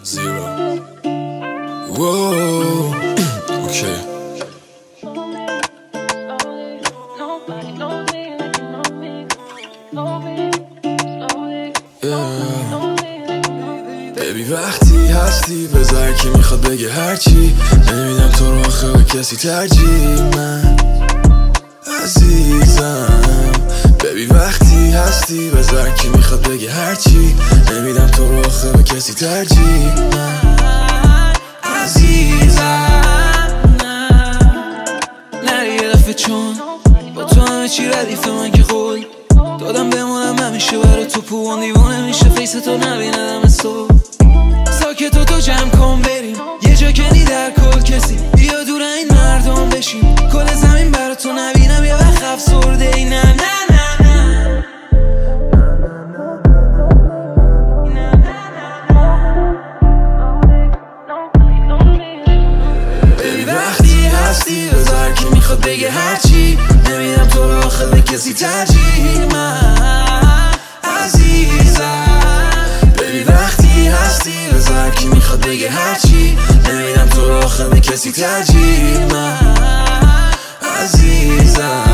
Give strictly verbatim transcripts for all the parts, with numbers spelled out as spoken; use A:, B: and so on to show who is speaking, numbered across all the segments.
A: Zero. Whoa. Okay. Yeah. Baby وقتی هستی بذار کی میخواد بگه هرچی، نمیدم تو رو آخه به کسی ترجیح. من عزیزم ببی وقتی هستی بذار کی میخواد بگه هرچی، نمیدم تو رو آخه به کسی ترجیح. من عزیزم
B: نری یه دفعه چون با تو همه چی ردیفه، من که قول دادم بمونم همیشه برای تو، پوان دیوانه میشه فیس تو نبیندم از تو. ساکت و تو جمع کن بریم یه جا کنی در کل کسی، بیا دور این مردم بشیم، کل زمین برای تو نبینم یه وقت افسرده ای. نه نه نه نه
A: ببی وقتی هستی بذار کی میخواد بگه هرچی، نمیدم تو رو آخه به کسی ترجیح. من عزیزم ببی وقتی هستی بذار کی میخواد بگه هرچی، نمیدم تو رو آخه به کسی ترجیح. من عزیزم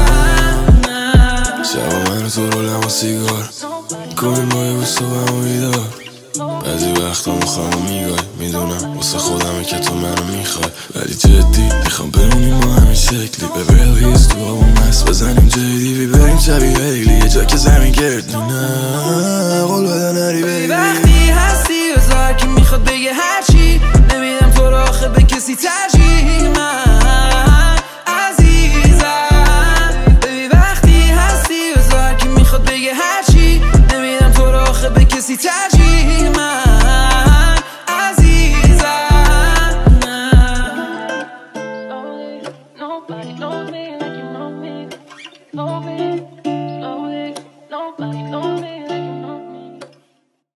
A: شبا من و تو رو لما سیگار کنیم با یه بوستو به همو بیدار، بعضی وقتا مخوام میگای میدونم واسه خودمه که تو منو میخوای، ولی جدی میخوام بمونیم ما همین شکلی. به ریلیز تو همون مست بزنیم جدی بریم شبیه هیلی یه جا که زمین گردونه، قول بده نری بیبی.
B: وقتی هستی بذار کی میخواد بگه هرچی، نمیدم تو رو آخه به کسی ترجیح. من عزیزم ببی وقتی هستی بذار کی میخواد بگه هرچی، نمیدم تو رو آخه به کسی ترجیح. من عزیزم
C: Nobody knows me like you know me. Know me.